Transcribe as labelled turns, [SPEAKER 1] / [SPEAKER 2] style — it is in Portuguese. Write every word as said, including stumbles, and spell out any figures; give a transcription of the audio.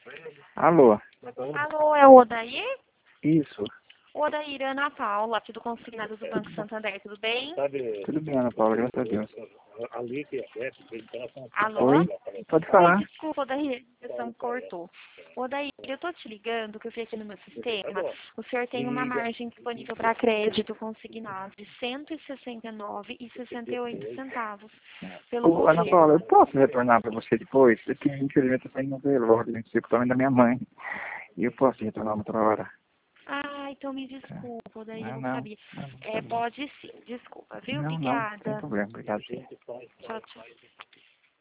[SPEAKER 1] Alô?
[SPEAKER 2] Alô, é o Odair?
[SPEAKER 1] Isso.
[SPEAKER 2] O Odair é Ana Paula, aqui do Consignados do Banco Santander, tudo bem?
[SPEAKER 1] Tudo bem, Ana Paula, graças a Deus.
[SPEAKER 2] Alô?
[SPEAKER 1] Oi? Pode
[SPEAKER 2] Oi,
[SPEAKER 1] falar.
[SPEAKER 2] desculpa, Odair, a ligação cortou. Odair, eu tô te ligando, que eu vi aqui no meu sistema, o senhor tem uma margem disponível para crédito consignado de cento e sessenta e nove reais e sessenta e oito centavos pelo
[SPEAKER 1] Ô, Ana
[SPEAKER 2] governo.
[SPEAKER 1] Paula, eu posso retornar para você depois? Porque, infelizmente, eu estou indo no velório, no sepultamento da minha mãe. E eu posso retornar uma outra hora.
[SPEAKER 2] Ah, então me
[SPEAKER 1] Tá.
[SPEAKER 2] desculpa, Odair, eu
[SPEAKER 1] Não,
[SPEAKER 2] não
[SPEAKER 1] não.
[SPEAKER 2] sabia.
[SPEAKER 1] Não, tá
[SPEAKER 2] É,
[SPEAKER 1] bom.
[SPEAKER 2] pode sim, desculpa, viu?
[SPEAKER 1] Não, não, sem
[SPEAKER 2] Obrigada.
[SPEAKER 1] problema. Obrigado, sim.
[SPEAKER 2] Tchau, tchau.